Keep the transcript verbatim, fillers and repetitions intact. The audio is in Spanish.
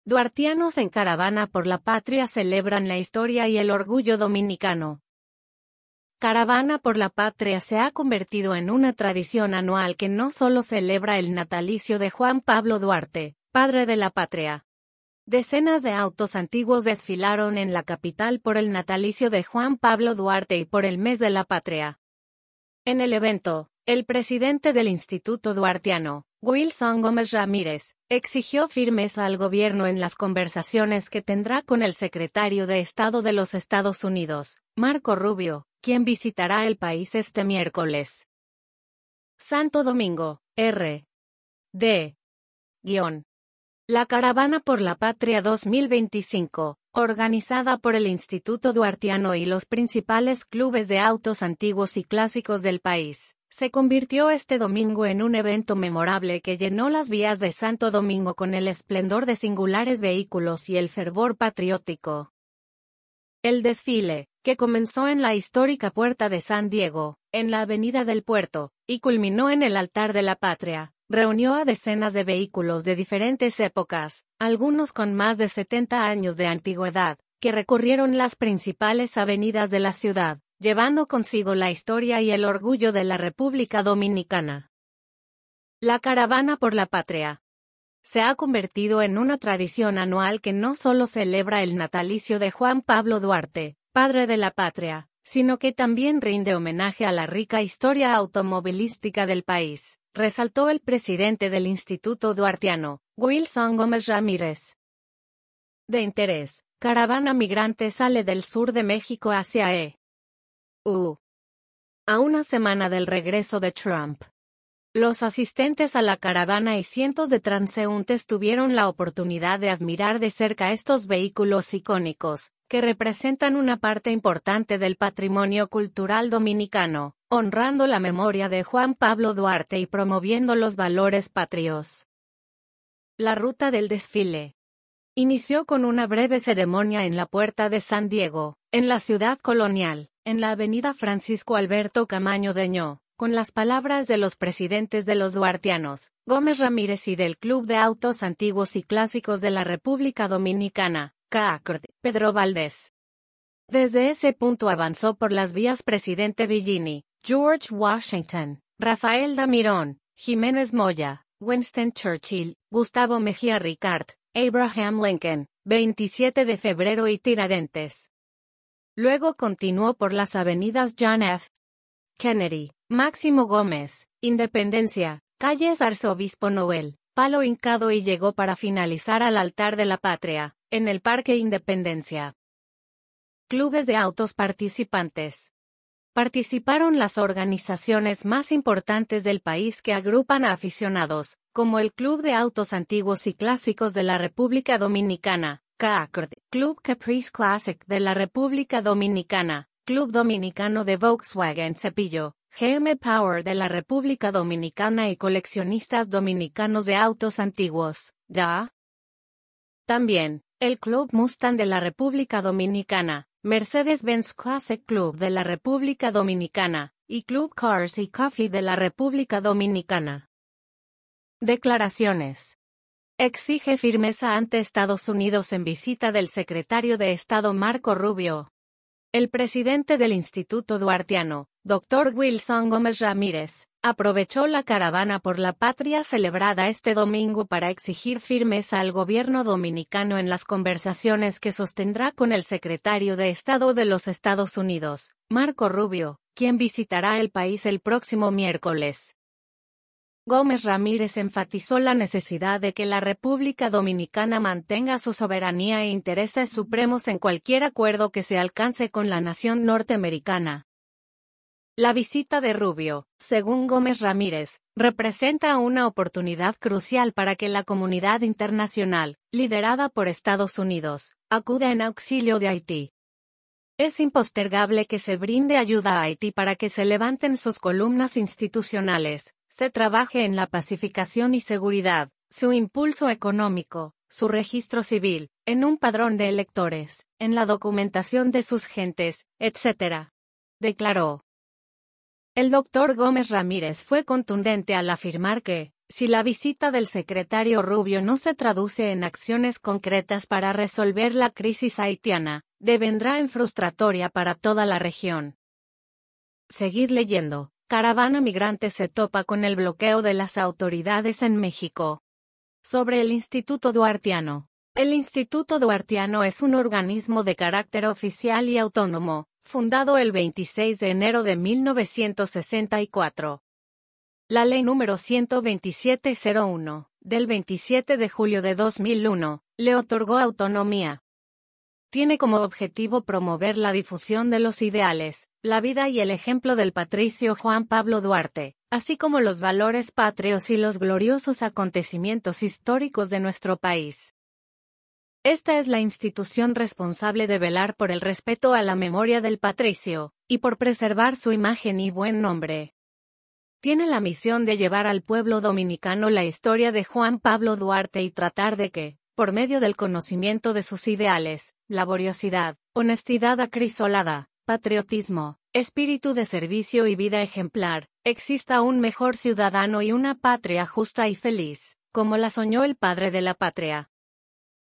Duartianos en caravana por la patria celebran la historia y el orgullo dominicano. Caravana por la Patria se ha convertido en una tradición anual que no solo celebra el natalicio de Juan Pablo Duarte, padre de la patria. Decenas de autos antiguos desfilaron en la capital por el natalicio de Juan Pablo Duarte y por el mes de la patria. En el evento, el presidente del Instituto Duartiano, Wilson Gómez Ramírez, exigió firmeza al gobierno en las conversaciones que tendrá con el secretario de Estado de los Estados Unidos, Marco Rubio, quien visitará el país este miércoles. Santo Domingo, R. D. Guión. La Caravana por la Patria dos mil veinticinco, organizada por el Instituto Duartiano y los principales clubes de autos antiguos y clásicos del país, se convirtió este domingo en un evento memorable que llenó las vías de Santo Domingo con el esplendor de singulares vehículos y el fervor patriótico. El desfile, que comenzó en la histórica Puerta de San Diego, en la Avenida del Puerto, y culminó en el Altar de la Patria, reunió a decenas de vehículos de diferentes épocas, algunos con más de setenta años de antigüedad, que recorrieron las principales avenidas de la ciudad, llevando consigo la historia y el orgullo de la República Dominicana. La Caravana por la Patria se ha convertido en una tradición anual que no solo celebra el natalicio de Juan Pablo Duarte, padre de la patria, sino que también rinde homenaje a la rica historia automovilística del país, resaltó el presidente del Instituto Duartiano, Wilson Gómez Ramírez. De interés, caravana migrante sale del sur de México hacia E U. A una semana del regreso de Trump, los asistentes a la caravana y cientos de transeúntes tuvieron la oportunidad de admirar de cerca estos vehículos icónicos, que representan una parte importante del patrimonio cultural dominicano, honrando la memoria de Juan Pablo Duarte y promoviendo los valores patrios. La ruta del desfile inició con una breve ceremonia en la Puerta de San Diego, en la ciudad colonial, en la avenida Francisco Alberto Camaño Deñó, con las palabras de los presidentes de los duartianos, Gómez Ramírez y del Club de Autos Antiguos y Clásicos de la República Dominicana, C A C R D, Pedro Valdés. Desde ese punto avanzó por las vías Presidente Villini, George Washington, Rafael Damirón, Jiménez Moya, Winston Churchill, Gustavo Mejía Ricard, Abraham Lincoln, veintisiete de febrero y Tiradentes. Luego continuó por las avenidas John F. Kennedy, Máximo Gómez, Independencia, calles Arzobispo Noel, Palo Hincado y llegó para finalizar al Altar de la Patria, en el Parque Independencia. Clubes de autos participantes. Participaron las organizaciones más importantes del país que agrupan a aficionados, como el Club de Autos Antiguos y Clásicos de la República Dominicana, C A C R D, Club Caprice Classic de la República Dominicana, Club Dominicano de Volkswagen Cepillo, G M Power de la República Dominicana y Coleccionistas Dominicanos de Autos Antiguos, D A. También, el Club Mustang de la República Dominicana, Mercedes-Benz Classic Club de la República Dominicana, y Club Cars y Coffee de la República Dominicana. Declaraciones. Exige firmeza ante Estados Unidos en visita del secretario de Estado Marco Rubio. El presidente del Instituto Duartiano, doctor Wilson Gómez Ramírez, aprovechó la Caravana por la Patria celebrada este domingo para exigir firmeza al gobierno dominicano en las conversaciones que sostendrá con el secretario de Estado de los Estados Unidos, Marco Rubio, quien visitará el país el próximo miércoles. Gómez Ramírez enfatizó la necesidad de que la República Dominicana mantenga su soberanía e intereses supremos en cualquier acuerdo que se alcance con la nación norteamericana. La visita de Rubio, según Gómez Ramírez, representa una oportunidad crucial para que la comunidad internacional, liderada por Estados Unidos, acuda en auxilio de Haití. Es impostergable que se brinde ayuda a Haití para que se levanten sus columnas institucionales, se trabaje en la pacificación y seguridad, su impulso económico, su registro civil, en un padrón de electores, en la documentación de sus gentes, etcétera, declaró. El doctor Gómez Ramírez fue contundente al afirmar que, Si la visita del secretario Rubio no se traduce en acciones concretas para resolver la crisis haitiana, devendrá en frustratoria para toda la región. Seguir leyendo. Caravana migrante se topa con el bloqueo de las autoridades en México. Sobre el Instituto Duartiano. El Instituto Duartiano es un organismo de carácter oficial y autónomo, fundado el veintiséis de enero de mil novecientos sesenta y cuatro. La Ley número ciento veintisiete cero uno, del veintisiete de julio de dos mil uno, le otorgó autonomía. Tiene como objetivo promover la difusión de los ideales, la vida y el ejemplo del patricio Juan Pablo Duarte, así como los valores patrios y los gloriosos acontecimientos históricos de nuestro país. Esta es la institución responsable de velar por el respeto a la memoria del patricio, y por preservar su imagen y buen nombre. Tiene la misión de llevar al pueblo dominicano la historia de Juan Pablo Duarte y tratar de que, por medio del conocimiento de sus ideales, laboriosidad, honestidad acrisolada, patriotismo, espíritu de servicio y vida ejemplar, exista un mejor ciudadano y una patria justa y feliz, como la soñó el padre de la patria.